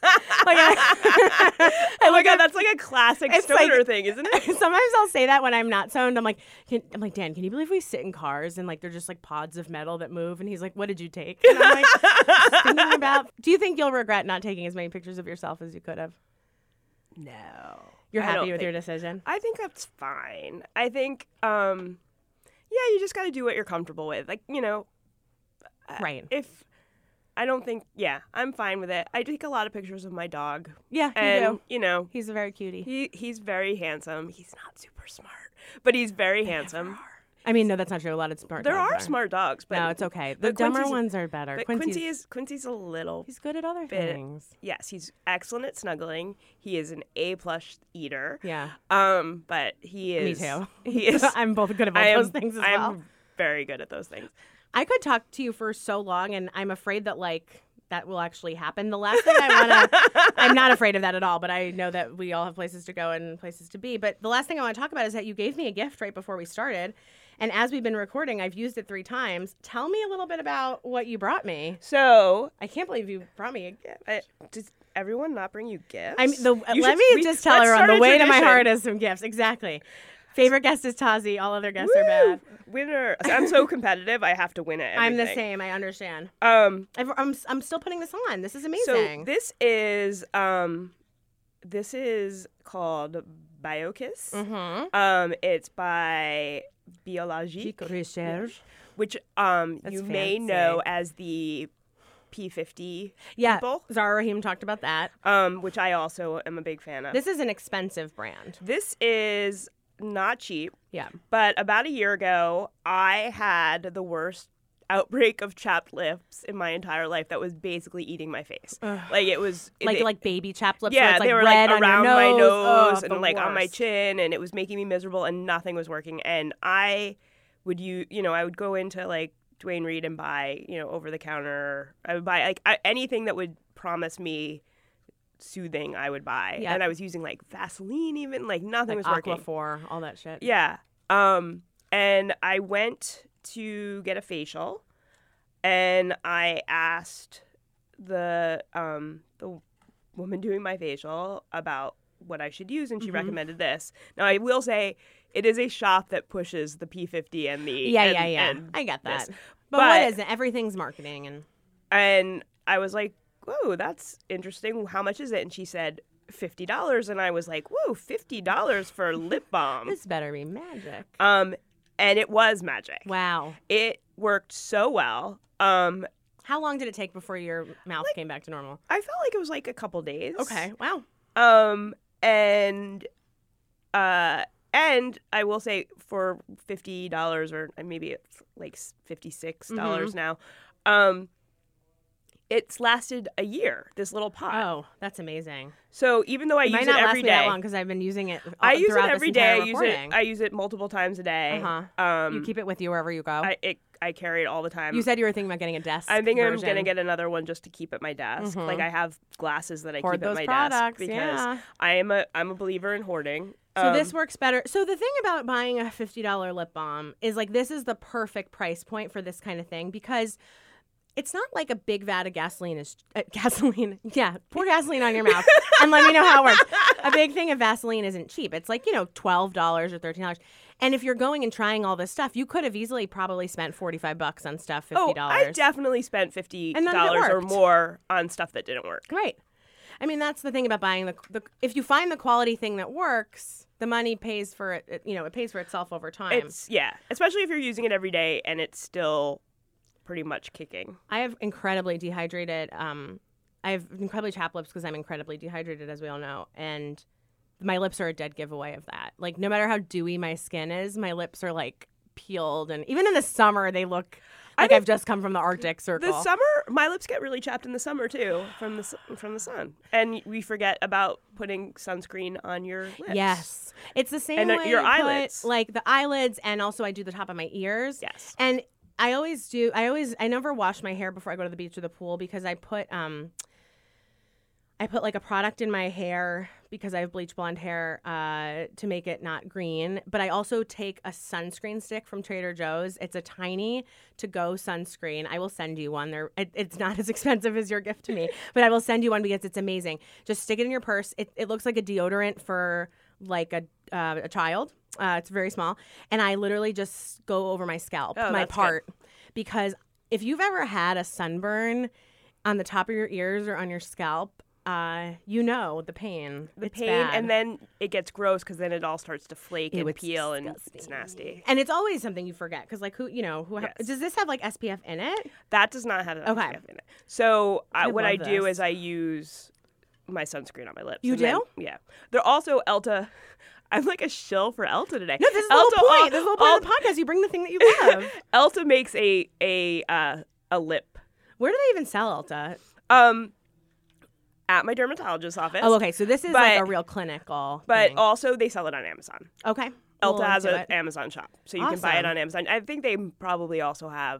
Speaker 3: Oh my God, that's like a classic
Speaker 4: It's
Speaker 3: stoner
Speaker 4: like-
Speaker 3: thing, isn't it?
Speaker 4: Sometimes I'll say that when I'm not stoned. I'm like, Dan, can you believe we sit in cars and like they're just like pods of metal that move? And he's like, what did you take? And I'm like, just thinking about. Do you think you'll regret not taking as many pictures of yourself as you could have?
Speaker 3: No.
Speaker 4: You're
Speaker 3: I
Speaker 4: happy
Speaker 3: don't
Speaker 4: with your
Speaker 3: think-
Speaker 4: decision?
Speaker 3: I think that's fine. I think, yeah, you just got to do what you're comfortable with. Like, you know,
Speaker 4: Right.
Speaker 3: if I don't think, yeah, I'm fine with it. I take a lot of pictures of my dog.
Speaker 4: Yeah, you
Speaker 3: And,
Speaker 4: do.
Speaker 3: you know,
Speaker 4: He's a very cutie.
Speaker 3: he's very handsome. He's not super smart, but he's very handsome.
Speaker 4: I mean, no, that's not true. A lot of smart
Speaker 3: There
Speaker 4: dogs
Speaker 3: are smart dogs, but
Speaker 4: No, it's okay. The dumber
Speaker 3: Quincy's-
Speaker 4: ones are better.
Speaker 3: But Quincy's a little.
Speaker 4: He's good at other
Speaker 3: bit-
Speaker 4: things.
Speaker 3: Yes, he's excellent at snuggling. He is an A+ eater.
Speaker 4: Yeah.
Speaker 3: But he is.
Speaker 4: Me too.
Speaker 3: He is.
Speaker 4: I'm both good at both
Speaker 3: I am,
Speaker 4: those things as well.
Speaker 3: I'm very good at those things.
Speaker 4: I could talk to you for so long, and I'm afraid that like that will actually happen. The last thing I want to, I'm not afraid of that at all, but I know that we all have places to go and places to be. But the last thing I want to talk about is that you gave me a gift right before we started. And as we've been recording, I've used it 3 times. Tell me a little bit about what you brought me.
Speaker 3: So,
Speaker 4: I can't believe you brought me a gift.
Speaker 3: does everyone not bring you gifts?
Speaker 4: I mean,
Speaker 3: You
Speaker 4: let
Speaker 3: should-
Speaker 4: me just tell
Speaker 3: let's
Speaker 4: her on
Speaker 3: start
Speaker 4: the
Speaker 3: a
Speaker 4: way to my
Speaker 3: tradition.
Speaker 4: heart is some gifts. Exactly. Favorite guest is Tazi. All other guests are bad.
Speaker 3: Winner. I'm so competitive. I have to win it.
Speaker 4: I'm the same. I understand.
Speaker 3: Um.
Speaker 4: I'm still putting this on. This is
Speaker 3: So
Speaker 4: amazing.
Speaker 3: this is called BioKiss.
Speaker 4: Mm-hmm.
Speaker 3: It's by Biologique,
Speaker 4: Recherche.
Speaker 3: which
Speaker 4: That's
Speaker 3: you may
Speaker 4: fancy.
Speaker 3: know as the P50
Speaker 4: Yeah,
Speaker 3: people,
Speaker 4: Zara Rahim talked about that.
Speaker 3: which I also am a big fan of.
Speaker 4: This is an expensive brand.
Speaker 3: This is not cheap,
Speaker 4: Yeah.
Speaker 3: but about a year ago, I had the worst outbreak of chapped lips in my entire life that was basically eating my face. Like it was
Speaker 4: Like baby chapped lips.
Speaker 3: yeah,
Speaker 4: where it's like
Speaker 3: they were
Speaker 4: red
Speaker 3: like
Speaker 4: on
Speaker 3: around
Speaker 4: your
Speaker 3: my
Speaker 4: nose,
Speaker 3: nose
Speaker 4: the
Speaker 3: and like on my
Speaker 4: worst.
Speaker 3: chin, and it was making me miserable, and nothing was working. And I would I would go into like Duane Reade and buy over the counter. I would buy like anything that would promise me soothing. I would buy,
Speaker 4: Yep.
Speaker 3: and I was using like Vaseline, even like nothing
Speaker 4: Like
Speaker 3: was working.
Speaker 4: Aquaphor, all that shit.
Speaker 3: Yeah. And I went to get a facial, and I asked the woman doing my facial about what I should use, and she recommended this. Now, I will say it is a shop that pushes the P50 and the
Speaker 4: Yeah.
Speaker 3: and
Speaker 4: I get that.
Speaker 3: this.
Speaker 4: But
Speaker 3: But-
Speaker 4: what is it? Everything's marketing
Speaker 3: And I was like, whoa, that's interesting. How much is it? And she said $50, and I was like, whoa, $50 for lip balm.
Speaker 4: this better be magic.
Speaker 3: And it was magic.
Speaker 4: Wow.
Speaker 3: It worked so well.
Speaker 4: How long did it take before your mouth came back to normal?
Speaker 3: I felt like it was like a couple days.
Speaker 4: Okay. Wow.
Speaker 3: And I will say for $50 or maybe it's like $56 now, it's lasted a year, this little pot.
Speaker 4: Oh, that's amazing.
Speaker 3: So even though I use
Speaker 4: might
Speaker 3: it
Speaker 4: not last
Speaker 3: every
Speaker 4: me that
Speaker 3: day,
Speaker 4: long because I've been using it.
Speaker 3: I use it
Speaker 4: throughout
Speaker 3: every
Speaker 4: this entire
Speaker 3: day.
Speaker 4: recording.
Speaker 3: I use it multiple times a day.
Speaker 4: You keep it with you wherever you go.
Speaker 3: I carry it all the time.
Speaker 4: You said you were thinking about getting a desk.
Speaker 3: I think
Speaker 4: version.
Speaker 3: I'm gonna get another one just to keep at my desk. Like I have glasses that I
Speaker 4: Hoard
Speaker 3: keep at
Speaker 4: those
Speaker 3: my
Speaker 4: products,
Speaker 3: desk
Speaker 4: yeah.
Speaker 3: because I'm a believer in hoarding.
Speaker 4: So this works better. So the thing about buying a $50 lip balm is like this is the perfect price point for this kind of thing because it's not like a big vat of gasoline is gasoline. Yeah, pour gasoline on your mouth and let me know how it works. A big thing of Vaseline isn't cheap. It's like, $12 or $13. And if you're going and trying all this stuff, you could have easily probably spent $45 on stuff, $50.
Speaker 3: Oh, I definitely spent $50 or more on stuff that didn't work.
Speaker 4: Right. I mean, that's the thing about buying the if you find the quality thing that works, the money pays for it. It pays for itself over time.
Speaker 3: Especially if you're using it every day and it's still pretty much kicking.
Speaker 4: I have incredibly dehydrated. I have incredibly chapped lips because I'm incredibly dehydrated, as we all know, and my lips are a dead giveaway of that. Like, no matter how dewy my skin is, my lips are like peeled, and even in the summer, they look like I've just come from the Arctic Circle.
Speaker 3: The summer, my lips get really chapped in the summer too, from the sun, and we forget about putting sunscreen on your lips.
Speaker 4: Yes, it's the same way
Speaker 3: your eyelids,
Speaker 4: like the eyelids, and also I do the top of my ears.
Speaker 3: Yes,
Speaker 4: and I never wash my hair before I go to the beach or the pool because I put like a product in my hair because I have bleach blonde hair to make it not green. But I also take a sunscreen stick from Trader Joe's. It's a tiny to-go sunscreen. I will send you one. It's not as expensive as your gift to me, but I will send you one because it's amazing. Just stick it in your purse. It looks like a deodorant for like a child. It's very small. And I literally just go over my scalp, my part. Good. Because if you've ever had a sunburn on the top of your ears or on your scalp, the pain. It's bad.
Speaker 3: And then it gets gross because then it all starts to flake and peel, disgusting. And it's nasty.
Speaker 4: And it's always something you forget because, like, does this have like SPF in it?
Speaker 3: That does not have SPF in it. So what I do is I use my sunscreen on my lips.
Speaker 4: You do?
Speaker 3: Yeah. They're also Elta. I'm like a shill for Elta today.
Speaker 4: No, this is the whole point. This is the whole point of the podcast. You bring the thing that you love.
Speaker 3: Elta makes a lip.
Speaker 4: Where do they even sell Elta?
Speaker 3: At my dermatologist's office.
Speaker 4: Oh, okay. So this is like a real clinical thing.
Speaker 3: Also they sell it on Amazon.
Speaker 4: Okay.
Speaker 3: Elta has an Amazon shop, so you can buy it on Amazon. I think they probably also have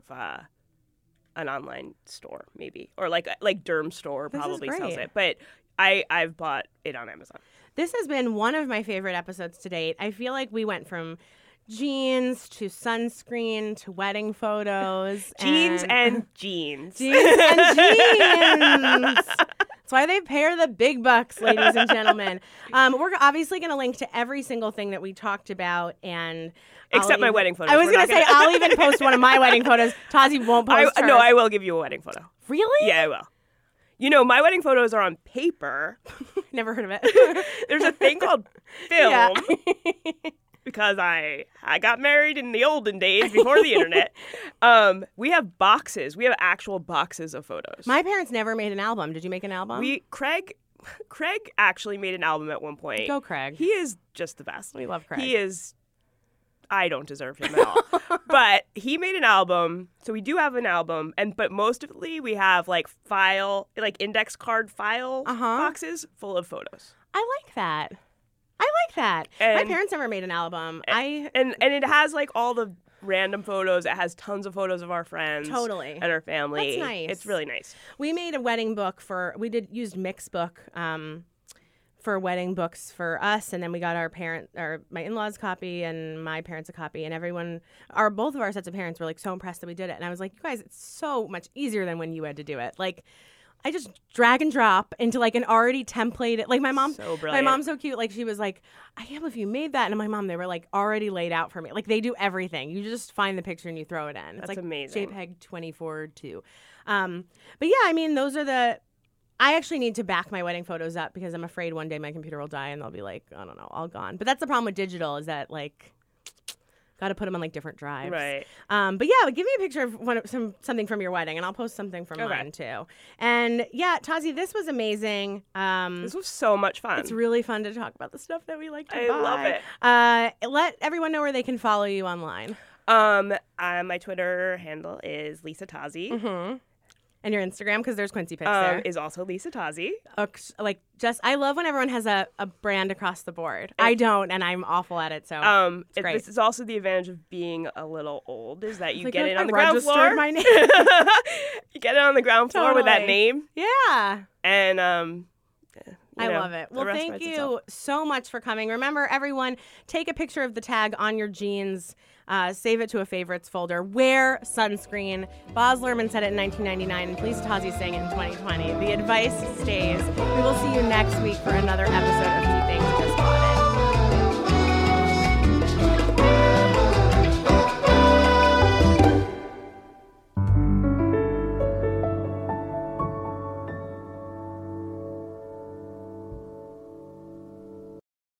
Speaker 3: an online store, maybe, or like Derm Store probably sells it. But I've bought it on Amazon.
Speaker 4: This has been one of my favorite episodes to date. I feel like we went from jeans to sunscreen to wedding photos.
Speaker 3: Jeans and
Speaker 4: Jeans
Speaker 3: jeans.
Speaker 4: and jeans. That's why they pair the big bucks, ladies and gentlemen. We're obviously going to link to every single thing that we talked about, and
Speaker 3: except my wedding photos.
Speaker 4: I was going to say I'll even post one of my wedding photos. Tazi won't post hers.
Speaker 3: No, I will give you a wedding photo.
Speaker 4: Really?
Speaker 3: Yeah, I will. My wedding photos are on paper.
Speaker 4: Never heard of it.
Speaker 3: There's a thing called film. Because I got married in the olden days before the internet. We have boxes. We have actual boxes of photos.
Speaker 4: My parents never made an album. Did you make an album?
Speaker 3: Craig actually made an album at one point.
Speaker 4: Go, Craig.
Speaker 3: He is just the best.
Speaker 4: We love Craig.
Speaker 3: He is. I don't deserve him at all. But he made an album, so we do have an album, but mostly we have like index card file boxes full of photos.
Speaker 4: I like that. And my parents never made an album.
Speaker 3: And it has like all the random photos. It has tons of photos of our friends,
Speaker 4: totally,
Speaker 3: and our family.
Speaker 4: That's nice.
Speaker 3: It's really nice.
Speaker 4: We made a wedding book used Mixbook for wedding books for us, and then we got my in-laws copy and my parents a copy, and both of our sets of parents were like so impressed that we did it. And I was like, you guys, it's so much easier than when you had to do it. Like, I just drag and drop into like an already templated, like my mom.
Speaker 3: So brilliant.
Speaker 4: My mom's so cute. Like, she was like, I can't believe you made that. And my mom, they were like already laid out for me. Like, they do everything. You just find the picture and you throw it in. It's like
Speaker 3: amazing.
Speaker 4: JPEG 24 too. But yeah, I mean, I actually need to back my wedding photos up because I'm afraid one day my computer will die and they'll be like, I don't know, all gone. But that's the problem with digital, is that like, got to put them on like different drives.
Speaker 3: Right.
Speaker 4: But yeah, give me a picture of something from your wedding, and I'll post something from mine too. And yeah, Tazi, this was amazing.
Speaker 3: This was so much fun.
Speaker 4: It's really fun to talk about the stuff that we like to buy.
Speaker 3: I love
Speaker 4: it. Let everyone know where they can follow you online.
Speaker 3: My Twitter handle is Lisa Tazi.
Speaker 4: Mm-hmm. And your Instagram, because there's Quincy pics
Speaker 3: there.
Speaker 4: there.
Speaker 3: Is also Lisa Tozzi.
Speaker 4: I love when everyone has a brand across the board. I don't, and I'm awful at it, so it's great.
Speaker 3: This is also the advantage of being a little old, is that you get it on
Speaker 4: I
Speaker 3: the ground
Speaker 4: registered
Speaker 3: floor.
Speaker 4: my name.
Speaker 3: You get it on the ground floor with that
Speaker 4: Totally.
Speaker 3: name.
Speaker 4: Yeah.
Speaker 3: And
Speaker 4: I love it. Well, thank you so much for coming. Remember, everyone, take a picture of the tag on your jeans. Save it to a favorites folder. Wear sunscreen. Boz Lerman said it in 1999, and Lisa Tozzi sang it in 2020. The advice stays. We will see you next week for another episode of Two Things Just Bought.